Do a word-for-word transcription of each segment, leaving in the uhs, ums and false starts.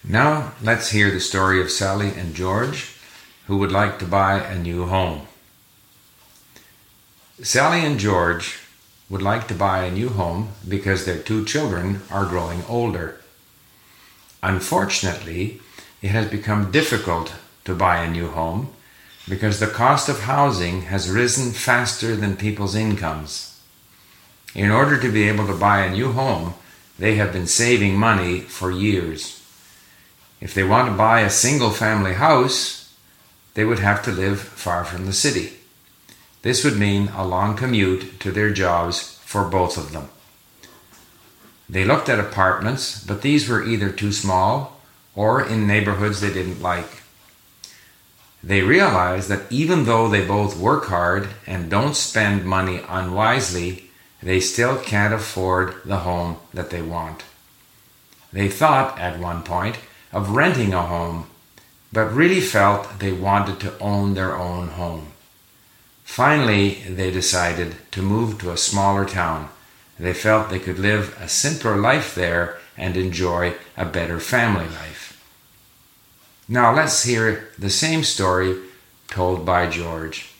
Now let's hear the story of Sally and George, who would like to buy a new home. Sally and George would like to buy a new home because their two children are growing older. Unfortunately, it has become difficult to buy a new home because the cost of housing has risen faster than people's incomes. In order to be able to buy a new home, they have been saving money for years. If they want to buy a single-family house, they would have to live far from the city. This would mean a long commute to their jobs for both of them. They looked at apartments, but these were either too small or in neighborhoods they didn't like. They realized that even though they both work hard and don't spend money unwisely, they still can't afford the home that they want. They thought at one point of renting a home, but really felt they wanted to own their own home. Finally, they decided to move to a smaller town. They felt they could live a simpler life there and enjoy a better family life. Now let's hear the same story told by George.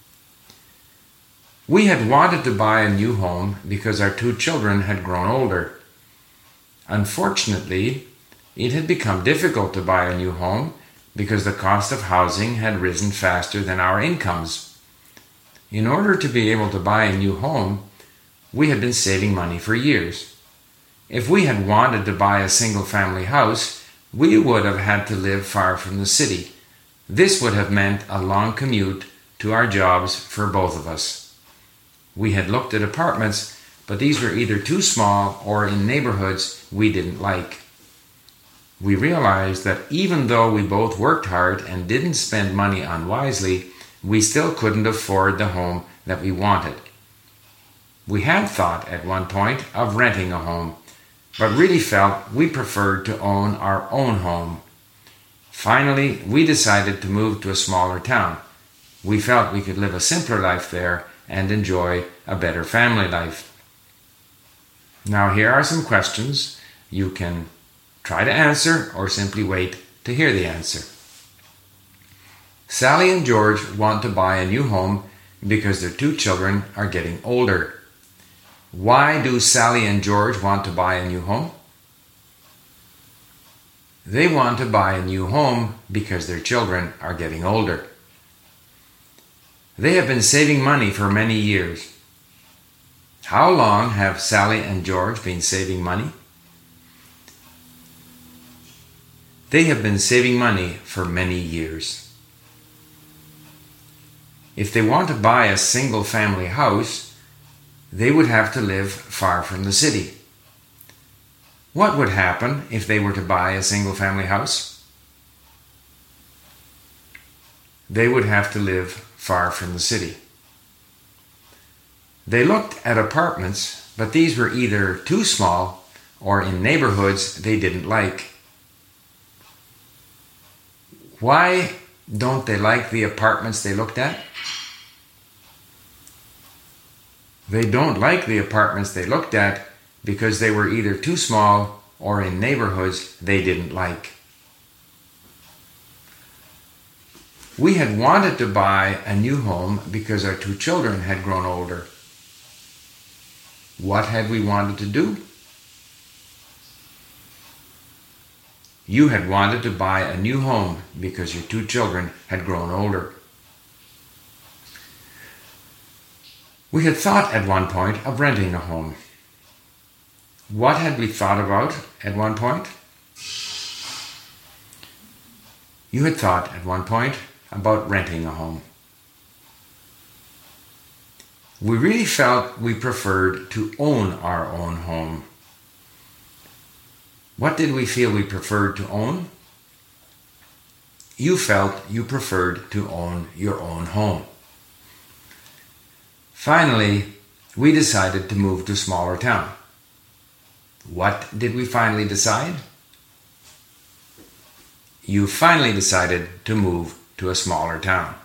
We had wanted to buy a new home because our two children had grown older. Unfortunately, it had become difficult to buy a new home because the cost of housing had risen faster than our incomes. In order to be able to buy a new home, we had been saving money for years. If we had wanted to buy a single-family house, we would have had to live far from the city. This would have meant a long commute to our jobs for both of us. We had looked at apartments, but these were either too small or in neighborhoods we didn't like. We realized that even though we both worked hard and didn't spend money unwisely, we still couldn't afford the home that we wanted. We had thought at one point of renting a home, but really felt we preferred to own our own home. Finally, we decided to move to a smaller town. We felt we could live a simpler life there and enjoy a better family life. Now here are some questions you can try to answer or simply wait to hear the answer. Sally and George want to buy a new home because their two children are getting older. Why do Sally and George want to buy a new home? They want to buy a new home because their children are getting older. They have been saving money for many years. How long have Sally and George been saving money? They have been saving money for many years. If they want to buy a single-family house, they would have to live far from the city. What would happen if they were to buy a single-family house? They would have to live far from the city. They looked at apartments, but these were either too small or in neighborhoods they didn't like. Why don't they like the apartments they looked at? They don't like the apartments they looked at because they were either too small or in neighborhoods they didn't like. We had wanted to buy a new home because our two children had grown older. What had we wanted to do? You had wanted to buy a new home because your two children had grown older. We had thought at one point of renting a home. What had we thought about at one point? You had thought at one point about renting a home. We really felt we preferred to own our own home. What did we feel we preferred to own? You felt you preferred to own your own home. Finally, we decided to move to a smaller town. What did we finally decide? You finally decided to move to a smaller town.